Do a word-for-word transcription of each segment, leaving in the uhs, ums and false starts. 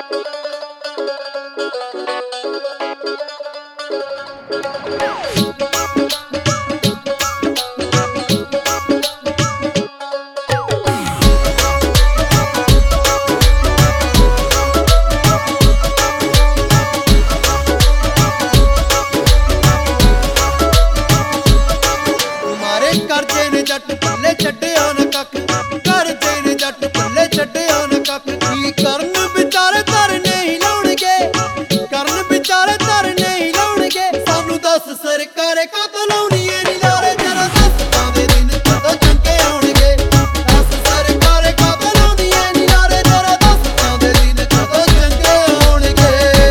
करते ने जट पल्ले छड्डिया न कख, करते ने जट पल्ले छड्डिया न कख। की करन विचारे धरने ही लाउणगे, करन विचारे धरने ही लाउणगे। सानू दस सरकारे कदों लाउणीए नी लारे, जरा दस आंदे दिन कदों चंगे आउणगे। दस सरकारे कदों लाउणीए नी लारे, जरा दस आंदे दिन कदों चंगे आउणगे।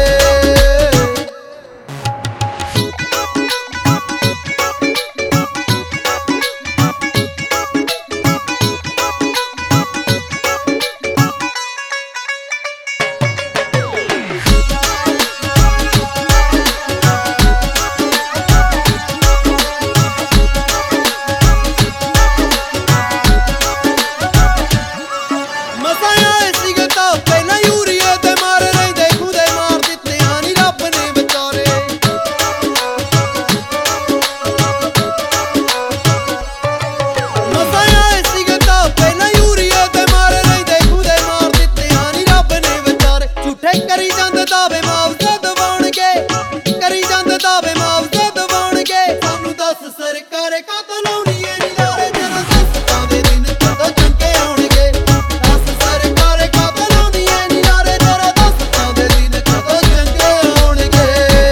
करी जांदे दावे मुआवजे दवाउणगे, करी जांदे दावे मुआवजे दवाउणगे। सानू दस सरकारे कदों लाउणीए नी लारे, जरा दस आंदे दिन कदों चंगे आउणगे। दस सरकारे कदों लाउणीए नी लारे, जरा दस आंदे दिन कदों चंगे आउणगे।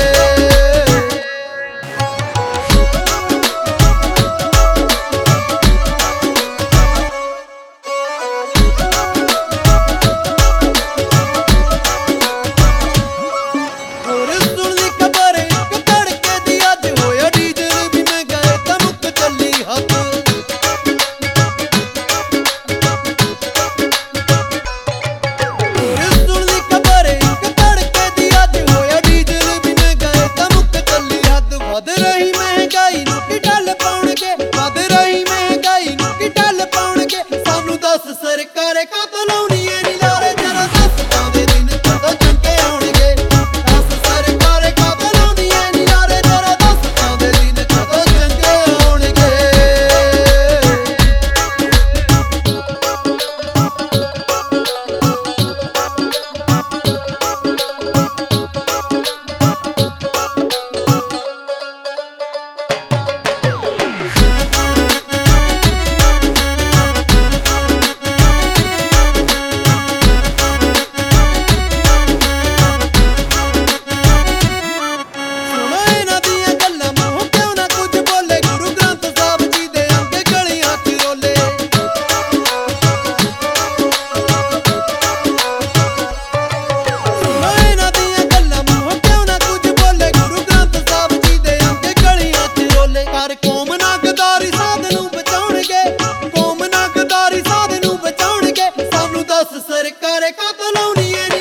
वध रही महंगाई नूं की ढल पाउणगे, वध रही महंगाई नूं की ढल पाउणगे। सानू दस सरकारे कदों लाउणीए नी लारे, जरा दस आंदे दिन कदों चंगे आउणगे। दस सरकारे कदों लाउणीए नी लारे, जरा दस आंदे दिन कदों चंगे आउणगे। कौम ना गदारी साध नूं बचाउणगे, कौम ना गदारी साध नूं बचाउणगे। सानू दस सरकारे कदों लाउणीए नी